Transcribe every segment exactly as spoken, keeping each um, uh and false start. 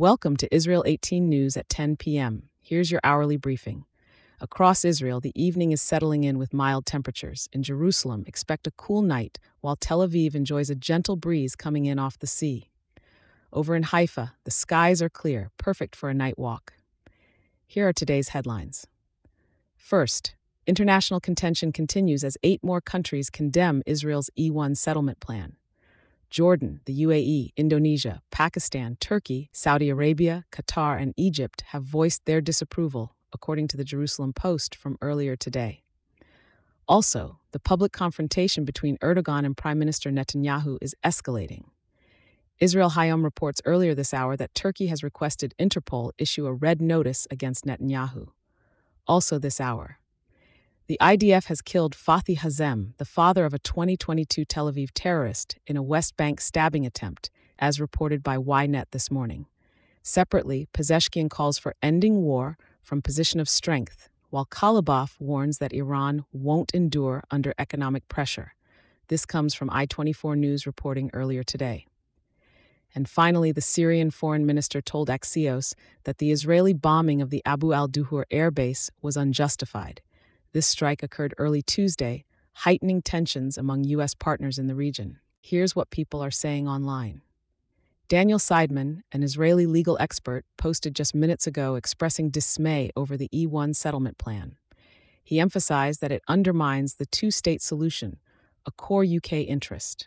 Welcome to Israel eighteen News at ten p m Here's your hourly briefing. Across Israel, the evening is settling in with mild temperatures. In Jerusalem, expect a cool night, while Tel Aviv enjoys a gentle breeze coming in off the sea. Over in Haifa, the skies are clear, perfect for a night walk. Here are today's headlines. First, international contention continues as eight more countries condemn Israel's E one settlement plan. Jordan, the U A E, Indonesia, Pakistan, Turkey, Saudi Arabia, Qatar, and Egypt have voiced their disapproval, according to the Jerusalem Post from earlier today. Also, the public confrontation between Erdogan and Prime Minister Netanyahu is escalating. Israel Hayom reports earlier this hour that Turkey has requested Interpol issue a red notice against Netanyahu. Also this hour, the I D F has killed Fathi Hazem, the father of a twenty twenty-two Tel Aviv terrorist, in a West Bank stabbing attempt, as reported by Ynet this morning. Separately, Pezeshkian calls for ending war from position of strength, while Kalibaf warns that Iran won't endure under economic pressure. This comes from I twenty-four News reporting earlier today. And finally, the Syrian foreign minister told Axios that the Israeli bombing of the Abu al-Duhur airbase was unjustified. This strike occurred early Tuesday, heightening tensions among U S partners in the region. Here's what people are saying online. Daniel Seidman, an Israeli legal expert, posted just minutes ago expressing dismay over the E one settlement plan. He emphasized that it undermines the two-state solution, a core U K interest.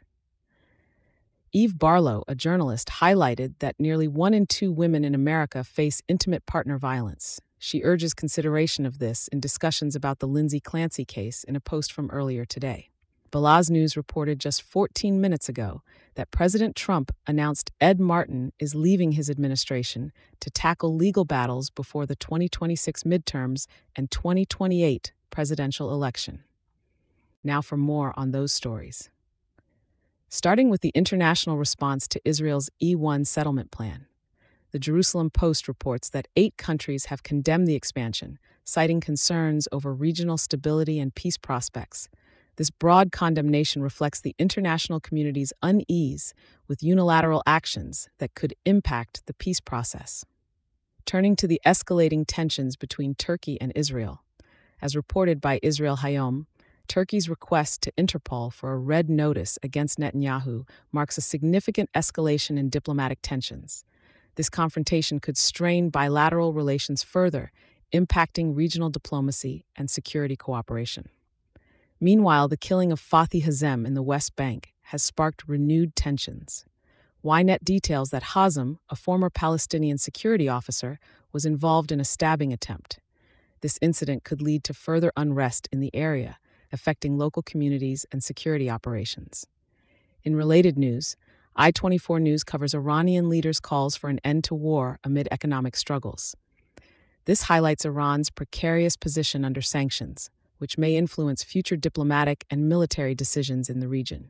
Eve Barlow, a journalist, highlighted that nearly one in two women in America face intimate partner violence. She urges consideration of this in discussions about the Lindsay Clancy case in a post from earlier today. Balaz News reported just fourteen minutes ago that President Trump announced Ed Martin is leaving his administration to tackle legal battles before the twenty twenty-six midterms and twenty twenty-eight presidential election. Now for more on those stories. Starting with the international response to Israel's E one settlement plan. The Jerusalem Post reports that eight countries have condemned the expansion, citing concerns over regional stability and peace prospects. This broad condemnation reflects the international community's unease with unilateral actions that could impact the peace process. Turning to the escalating tensions between Turkey and Israel. As reported by Israel Hayom, Turkey's request to Interpol for a red notice against Netanyahu marks a significant escalation in diplomatic tensions. This confrontation could strain bilateral relations further, impacting regional diplomacy and security cooperation. Meanwhile, the killing of Fathi Hazem in the West Bank has sparked renewed tensions. Ynet details that Hazem, a former Palestinian security officer, was involved in a stabbing attempt. This incident could lead to further unrest in the area, affecting local communities and security operations. In related news, I twenty-four News covers Iranian leaders' calls for an end to war amid economic struggles. This highlights Iran's precarious position under sanctions, which may influence future diplomatic and military decisions in the region.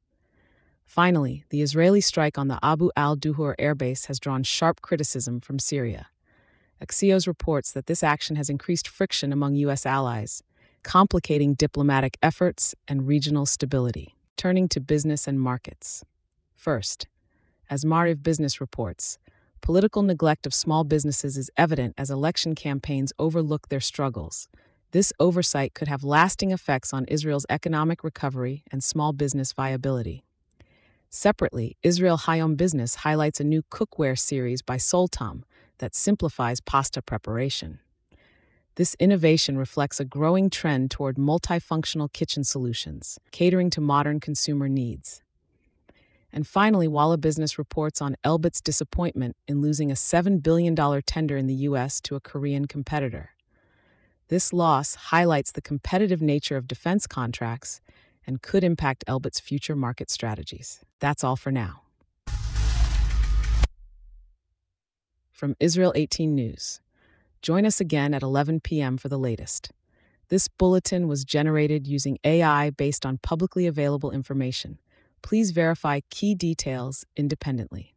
Finally, the Israeli strike on the Abu al-Duhur airbase has drawn sharp criticism from Syria. Axios reports that this action has increased friction among U S allies, complicating diplomatic efforts and regional stability. Turning to business and markets. First, as Maariv Business reports, political neglect of small businesses is evident as election campaigns overlook their struggles. This oversight could have lasting effects on Israel's economic recovery and small business viability. Separately, Israel Hayom Business highlights a new cookware series by Soltam that simplifies pasta preparation. This innovation reflects a growing trend toward multifunctional kitchen solutions, catering to modern consumer needs. And finally, Walla Business reports on Elbit's disappointment in losing a seven billion dollars tender in the U S to a Korean competitor. This loss highlights the competitive nature of defense contracts and could impact Elbit's future market strategies. That's all for now. From Israel eighteen News. Join us again at eleven p m for the latest. This bulletin was generated using A I based on publicly available information. Please verify key details independently.